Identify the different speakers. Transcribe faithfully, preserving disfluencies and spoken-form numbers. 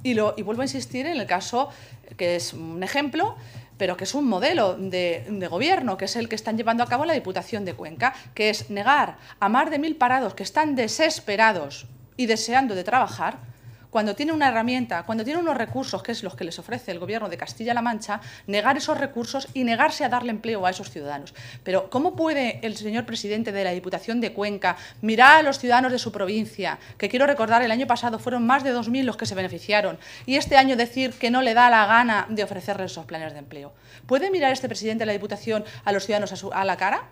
Speaker 1: Y, lo, y vuelvo a insistir en el caso, que es un ejemplo, pero que es un modelo de, de gobierno, que es el que están llevando a cabo la Diputación de Cuenca, que es negar a más de mil parados que están desesperados y deseando de trabajar, cuando tiene una herramienta, cuando tiene unos recursos, que es los que les ofrece el Gobierno de Castilla-La Mancha, negar esos recursos y negarse a darle empleo a esos ciudadanos. Pero ¿cómo puede el señor presidente de la Diputación de Cuenca mirar a los ciudadanos de su provincia, que quiero recordar, el año pasado fueron más de dos mil los que se beneficiaron, y este año decir que no le da la gana de ofrecerles esos planes de empleo? ¿Puede mirar este presidente de la Diputación a los ciudadanos a, su, a la cara?